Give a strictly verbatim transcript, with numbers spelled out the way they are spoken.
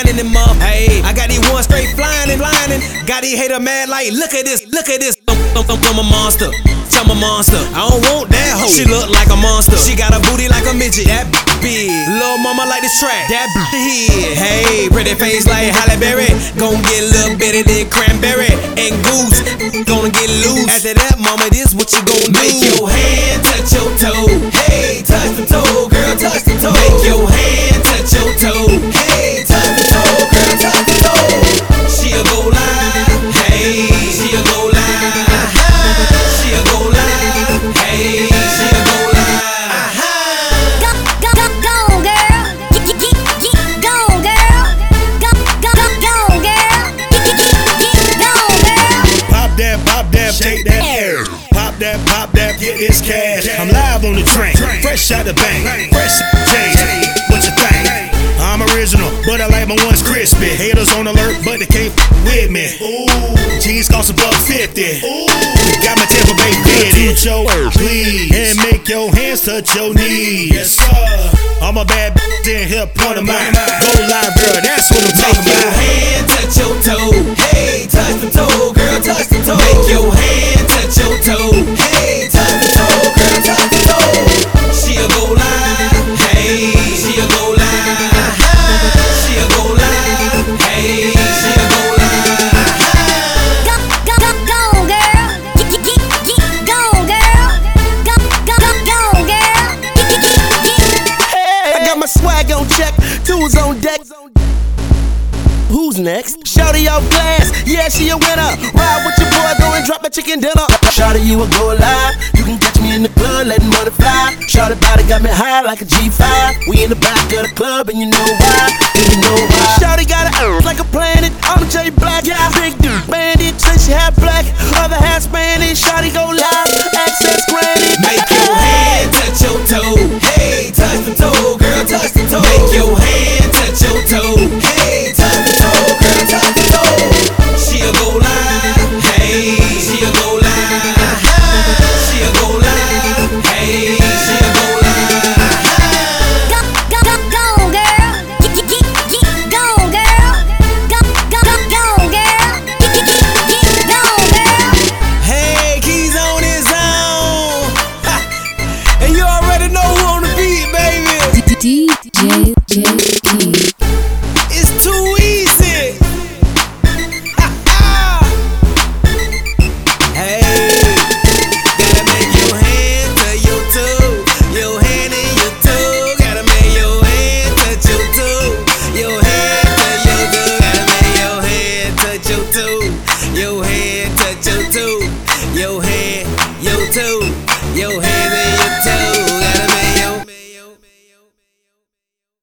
grinding them up. Hey, I got these one straight flying and blinding. Got these hater mad like, look at this, look at this. I'm, I'm, I'm a monster. I'm a monster. I don't want that hoe. She look like a monster. She got a booty like a midget. That big. Lil' mama like this track. That head. Hey, pretty face like Halle Berry. Gon' get a little bit of that cranberry. And goose, gonna get loose. After that, mama, this what you gon' do. Make your hand touch your toe. Hey, touch the toe, girl, touch the toe. Make your hand touch your toe. Hey, touch the toe, girl, touch the toe. She'll go live. Hey, she'll go live. She'll go live. Hey, she'll go live. Go, go, go, go, girl. Get, get, get, get, go, girl. Go, go, go, go, girl. Get, get, get, get, go, girl. Pop that, pop that, shake that air. Pop that, pop that, get this cash. I'm live on the train, fresh out the bank, fresh change. What you think? I'm original, but I like my ones crispy. Haters on alert, but they can't f with me. Ooh, jeans cost a buck fifty. Ooh, got my Tampa Bay fitted. Show please, and make your hands touch your knees. Yes, sir. I'm a bad bitch in here, point of mine. Go live, girl, that's what I'm talking about. Make your hand touch your toe. Hey, touch the toe, girl, touch the toe. Make your hand touch your toe. Hey, touch the toe, girl, touch the toe. She'll go live. Hey, she'll go live. She'll go live. Hey, she'll go live. Go, go, go, go, girl. Get, get, get, get, go, girl. Go, go, go, go, girl. Get, get, get, get. Hey, I got my swag on check, tools on deck. Who's next? Shawty off glass, yeah, she a winner. Ride with your boy, go and drop a chicken dinner. Shawty, you a go live. You can catch me in the club, letting money fly. Shawty body got me high like a G five. We in the back of the club, and you know why, and you know why.